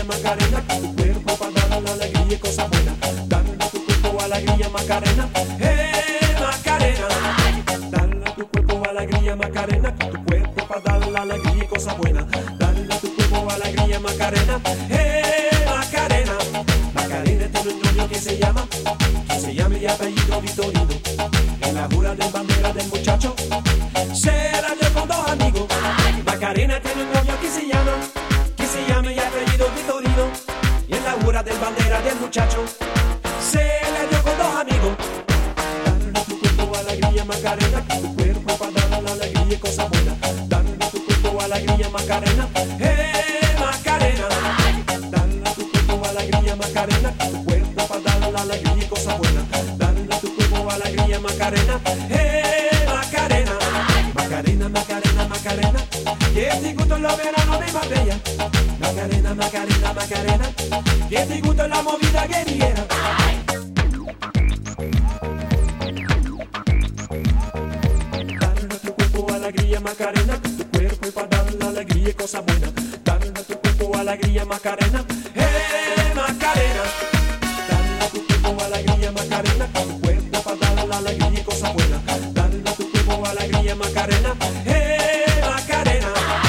Macarena, que tu cuerpo para dar la alegría y cosa buena. Dale a tu cuerpo alegría Macarena, Macarena. Dale a tu cuerpo alegría Macarena, que tu cuerpo para dar la alegría y cosa buena. Dale a tu cuerpo alegría Macarena, Macarena. Macarena tiene un novio que se llama y apellido Vitorino. En la jura de bandera del muchacho se la dio con dos amigos. Macarena tiene un novio que se llama y apellido Vitorino. Y en la jura del bandera del muchacho se la dio con dos amigos. Dale a tu cuerpo alegría Macarena, que tu cuerpo para dar la alegría y cosa buena. Dale a tu cuerpo alegría Macarena, Macarena. Dale a tu cuerpo alegría Macarena, que tu cuerpo para dar la alegría y cosa buena. Dale a tu cuerpo alegría Macarena, Macarena. Macarena, Macarena, Macarena, que te gusta los veranos de Marbella. Macarena, Macarena, Macarena, que te gusta la movida guerrillera. Dale a tu cuerpo alegría Macarena, que tu cuerpo es para dar la alegría y cosa buena. Dale a tu cuerpo alegría Macarena, Macarena. Dale a tu cuerpo alegría Macarena, que tu cuerpo para dar la alegría y cosa buena. Dale a tu cuerpo alegría Macarena, Macarena.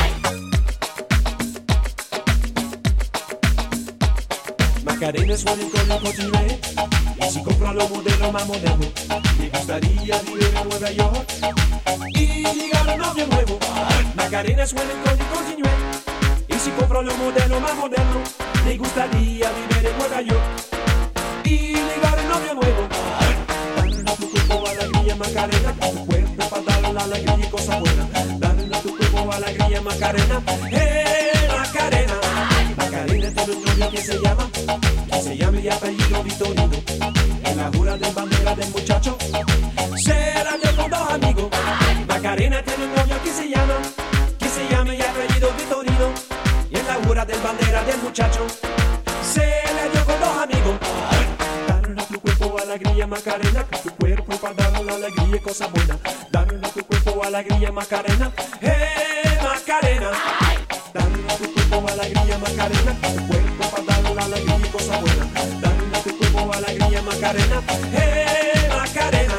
Macarena suena con la cocina, y si compra los modelos más modernos, me gustaría vivir en Nueva York y llegar a un novio nuevo. Macarena suena con el continué, y si compra los modelos más modernos, me gustaría vivir en Nueva York y llegar a un novio nuevo. Dale a tu cuerpo alegría Macarena, que tu cuerpo para dar la alegría y cosa buena. Dale a tu cuerpo alegría Macarena, Macarena. Macarena tiene un novio que se llama y apellido Vitorino. En la jura de bandera del muchacho se la dio con dos amigos. Macarena tiene un novio que se llama y apellido Vitorino. Y en la jura de bandera del muchacho se la dio con dos amigos. Dale a tu cuerpo alegría Macarena, que tu cuerpo para dar la alegría y cosa buena. Dale a tu cuerpo alegría Macarena, Macarena. Dale a tu cuerpo alegría Macarena, que tu cuerpo para dar la alegría y cosa buena. Dale a tu cuerpo alegría Macarena, Macarena.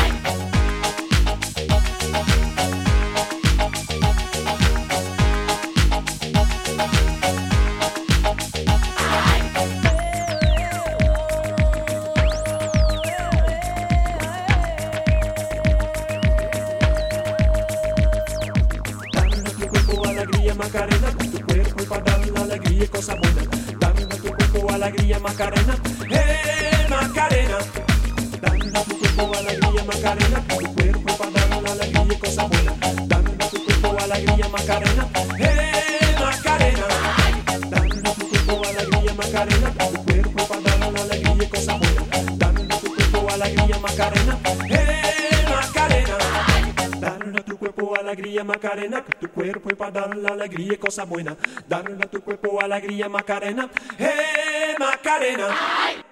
Macarena, que tu cuerpo es para dar la alegría y cosa buena. Dale a tu cuerpo alegría Macarena, Macarena. Dale a tu cuerpo alegría Macarena, que tu cuerpo es para dar la alegría y cosa buena. Dale a tu cuerpo alegría Macarena, Macarena. Dale a tu cuerpo alegría Macarena, que tu cuerpo es para dar la alegría y cosa buena. Dale a tu cuerpo alegría Macarena, Macarena. Dale a tu cuerpo alegría Macarena, que tu cuerpo es para dar la alegría y cosa buena. Dale a tu cuerpo alegría Macarena, Macarena.